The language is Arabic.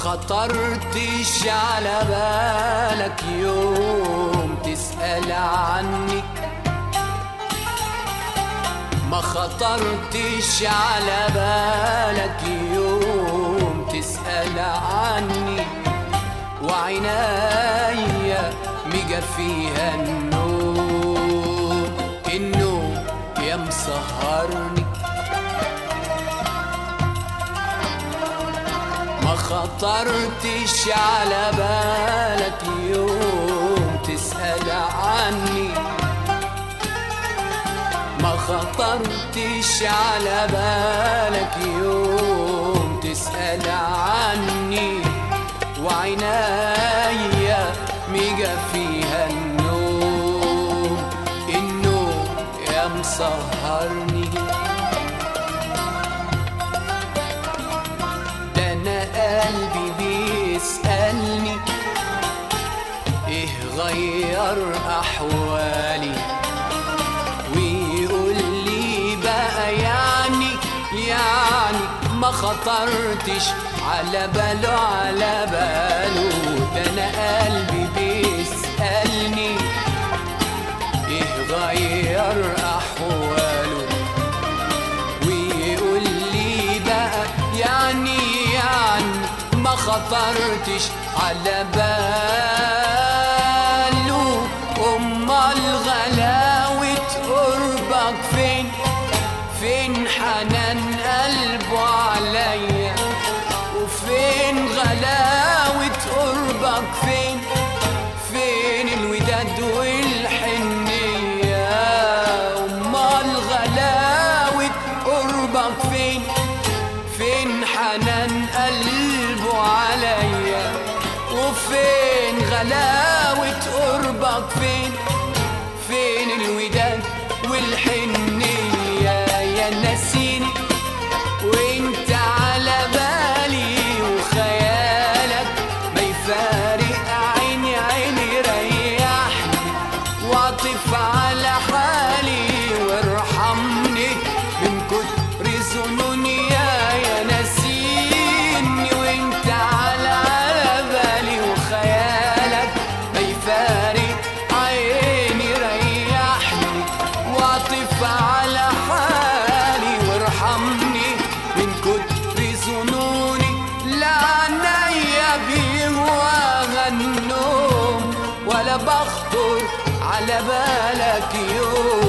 خطرتش على بالك يوم تسأل عني، ما خطرتش على بالك يوم تسأل عني، وعنايا ميجا فيها النوم، النوم يا مسهرني. ما خطرتش على بالك يوم تسأل عني، ما خطرتش على بالك يوم تسأل عني، وعنايا ميجا فيها النوم، النوم يا مسهرني. ده انا قلبي بيسألني ايه غير احوالي، ويقول لي بقى يعني ما خطرتش على باله على باله. ده انا قلبي بيسألني ايه غير احواله، ويقول لي بقى يعني ما خطرتش على باله. امال غلاوة قربك فين، فين حنان قلبه عليا، وفين غلاوة قربك فين، فين الوداد والحنية. امال غلاوة قربك فين، فين حنان قلبه عليا، وفين غلاوة قربك فين، فين الوداد والحنية. يا ناسيني وانت على بالي، وخيالك ما يفارق عيني عيني، ريحني واعطف على حالي وارحمني من كتر ظنوني. يا ناسيني وانت على بالي، وخيالك ما يفارق عيني، ريحني واعطف على حالي وارحمني من كتر ظنوني. لا عنيا بيهواها النوم، ولا بخطر على بالك يوم